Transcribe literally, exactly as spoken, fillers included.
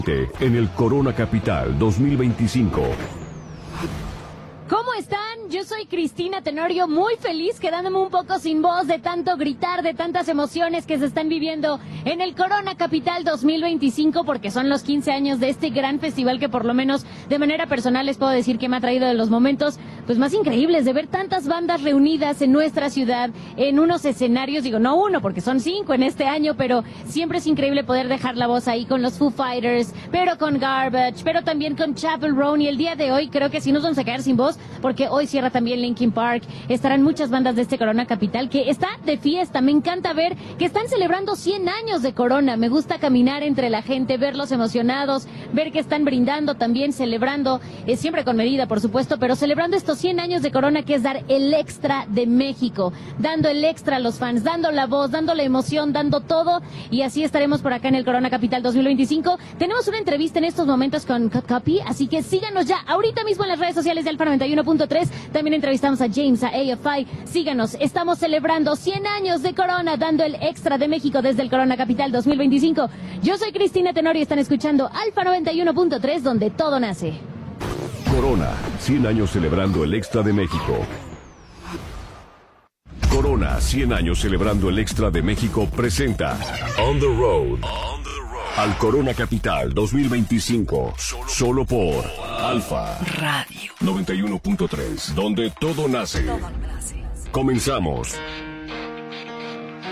En el Corona Capital dos mil veinticinco. ¿Cómo están? Yo soy Cristina Tenorio, muy feliz, quedándome un poco sin voz de tanto gritar, de tantas emociones que se están viviendo en el Corona Capital dos mil veinticinco, porque son los quince años de este gran festival que por lo menos de manera personal les puedo decir que me ha traído de los momentos pues más increíbles, de ver tantas bandas reunidas en nuestra ciudad, en unos escenarios, digo, no uno, porque son cinco en este año, pero siempre es increíble poder dejar la voz ahí con los Foo Fighters, pero con Garbage, pero también con Chappell Roan, y el día de hoy creo que sí nos vamos a quedar sin voz, porque hoy cierra también Linkin Park, estarán muchas bandas de este Corona Capital, que está de fiesta. Me encanta ver que están celebrando cien años de Corona, me gusta caminar entre la gente, verlos emocionados, ver que están brindando también, celebrando, eh, siempre con medida por supuesto, pero celebrando estos cien años de Corona, que es dar el extra de México, dando el extra a los fans, dando la voz, dando la emoción, dando todo, y así estaremos por acá en el Corona Capital dos mil veinticinco. Tenemos una entrevista en estos momentos con Cut Copy, así que síganos ya ahorita mismo en las redes sociales de Alfa noventa y uno punto tres. También entrevistamos a James, a A F I. Síganos, estamos celebrando cien años de Corona, dando el extra de México desde el Corona Capital dos mil veinticinco. Yo soy Cristina Tenorio y están escuchando Alfa noventa y uno punto tres, donde todo nace. Corona, cien años celebrando el extra de México. Corona, cien años celebrando el extra de México presenta On the Road. Al Corona Capital dos mil veinticinco, solo por Alfa Radio noventa y uno punto tres, donde todo nace. Comenzamos.